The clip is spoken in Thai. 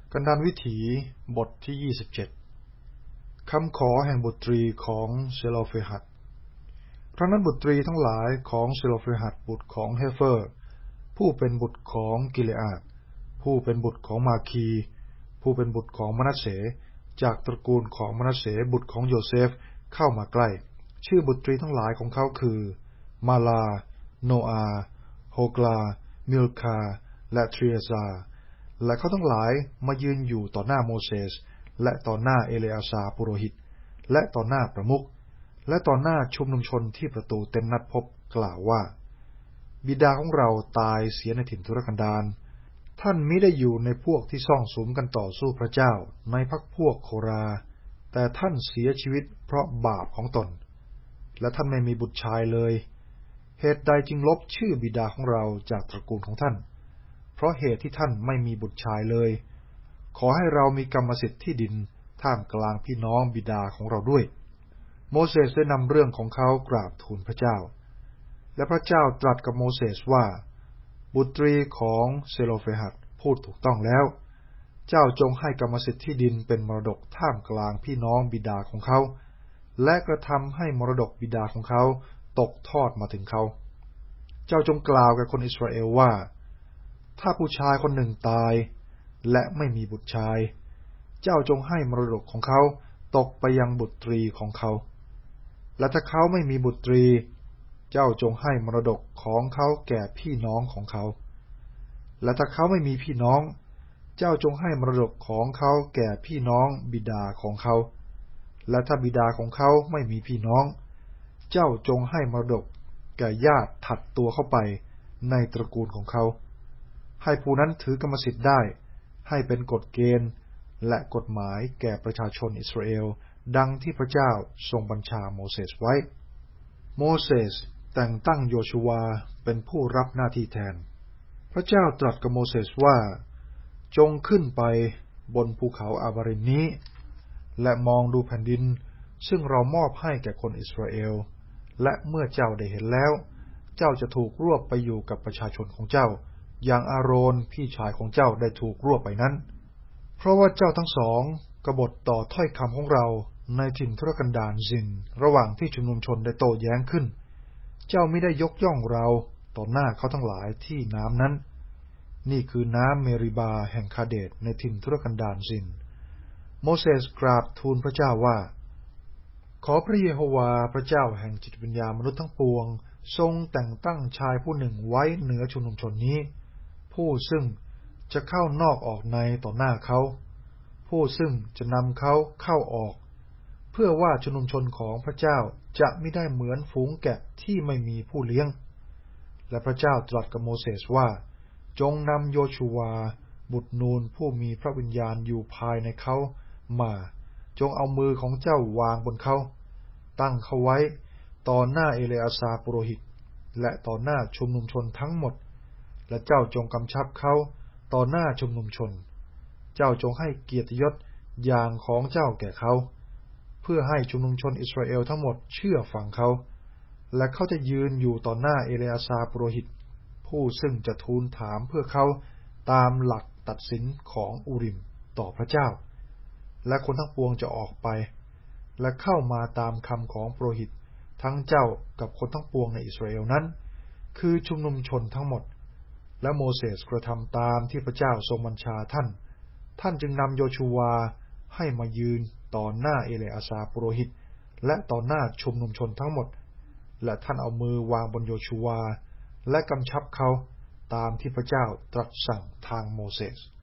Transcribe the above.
กันดารวิถีบทที่27คำขอแห่งบุตรีของเซโลเฟหัดครั้งนั้นบุตรีทั้งหลายของเซโลเฟหัดบุตรของเฮเฟอร์ผู้เป็นบุตรของกิเลอาดผู้เป็นบุตรของมาคีผู้เป็นบุตรของมนัสเสจากตระกูลของมนัสเสบุตรของโยเซฟเข้ามาใกล้ชื่อบุตรีทั้งหลายของเขาคือมาลาโนอาโฮกลามิลคาและทรีเอซาและเขาทั้งหลายมายืนอยู่ต่อหน้าโมเสสและต่อหน้าเอเลอาซาปุโรหิตและต่อหน้าประมุขและต่อหน้าชุมนุมชนที่ประตูเต็มนัดพบกล่าวว่าบิดาของเราตายเสียในถิ่นทุรกันดารท่านมิได้อยู่ในพวกที่ซ่องสุมกันต่อสู้พระเจ้าในพรรคพวกโคราแต่ท่านเสียชีวิตเพราะบาปของตนและท่านไม่มีบุตรชายเลยเหตุใดจึงลบชื่อบิดาของเราจากตระกูลของท่านเพราะเหตุที่ท่านไม่มีบุตรชายเลยขอให้เรามีกรรมสิทธิ์ที่ดินท่ามกลางพี่น้องบิดาของเราด้วยโมเสสได้นำเรื่องของเขากราบทูลพระเจ้าและพระเจ้าตรัสกับโมเสสว่าบุตรีของเซโลเฟหัดพูดถูกต้องแล้วเจ้าจงให้กรรมสิทธิ์ที่ดินเป็นมรดกท่ามกลางพี่น้องบิดาของเขาและกระทำให้มรดกบิดาของเขาตกทอดมาถึงเขาเจ้าจงกล่าวกับคนอิสราเอลว่าถ้าผู้ชายคนหนึ่งตายและไม่มีบุตรชายเจ้าจงให้มรดกของเขาตกไปยังบุตรีของเขาและถ้าเขาไม่มีบุตรีเจ้าจงให้มรดกของเขาแก่พี่น้องของเขาและถ้าเขาไม่มีพี่น้องเจ้าจงให้มรดกของเขาแก่พี่น้องบิดาของเขาและถ้าบิดาของเขาไม่มีพี่น้องเจ้าจงให้มรดกแก่ญาติถัดตัวเข้าไปในตระกูลของเขาให้ผู้นั้นถือกรรมสิทธิ์ได้ให้เป็นกฎเกณฑ์และกฎหมายแก่ประชาชนอิสราเอลดังที่พระเจ้าทรงบัญชาโมเสสไว้โมเสสแต่งตั้งโยชูวาเป็นผู้รับหน้าที่แทนพระเจ้าตรัสกับโมเสสว่าจงขึ้นไปบนภูเขาอาบาริมนี้และมองดูแผ่นดินซึ่งเรามอบให้แก่คนอิสราเอลและเมื่อเจ้าได้เห็นแล้วเจ้าจะถูกรวบไปอยู่กับประชาชนของเจ้าอย่างอาโรนพี่ชายของเจ้าได้ถูกรวบไปนั้นเพราะว่าเจ้าทั้งสองกบฏต่อถ้อยคำของเราในถิ่นทุรกันดารซินระหว่างที่ชุมนุมชนได้โต้แย้งขึ้นเจ้าไม่ได้ยกย่องเราต่อหน้าเขาทั้งหลายที่น้ำนั้นนี่คือน้ำเมริบาแห่งคาเดชในถิ่นทุรกันดารซินโมเสสกราบทูลพระเจ้าว่าขอพระเยโฮวาพระเจ้าแห่งจิตวิญญาณมนุษย์ทั้งปวงทรงแต่งตั้งชายผู้หนึ่งไว้เหนือชุมนุมชนนี้ผู้ซึ่งจะเข้านอกออกในต่อหน้าเขาผู้ซึ่งจะนำเขาเข้าออกเพื่อว่าชุมนุมชนของพระเจ้าจะไม่ได้เหมือนฝูงแกะที่ไม่มีผู้เลี้ยงและพระเจ้าตรัสกับโมเสสว่าจงนำโยชูวาบุตรนูนผู้มีพระวิญญาณอยู่ภายในเขามาจงเอามือของเจ้าวางบนเขาตั้งเขาไว้ต่อหน้าเอเลอาซาปุโรหิตและต่อหน้าชุมนุมชนทั้งหมดและเจ้าจงกำชับเขาต่อหน้าชุมนุมชนเจ้าจงให้เกียรติยศอย่างของเจ้าแก่เขาเพื่อให้ชุมนุมชนอิสราเอลทั้งหมดเชื่อฟังเขาและเขาจะยืนอยู่ต่อหน้าเอเลอาซาปุโรหิตผู้ซึ่งจะทูลถามเพื่อเขาตามหลักตัดสินของอูริมต่อพระเจ้าและคนทั้งปวงจะออกไปและเข้ามาตามคำของปุโรหิตทั้งเจ้ากับคนทั้งปวงในอิสราเอลนั้นคือชุมนุมชนทั้งหมดและโมเสสกระทำตามที่พระเจ้าทรงบัญชาท่านจึงนำโยชูวาให้มายืนต่อหน้าเอเลอาซาปุโรหิตและต่อหน้าชุมนุมชนทั้งหมดและท่านเอามือวางบนโยชูวาและกำชับเขาตามที่พระเจ้าตรัสสั่งทางโมเสส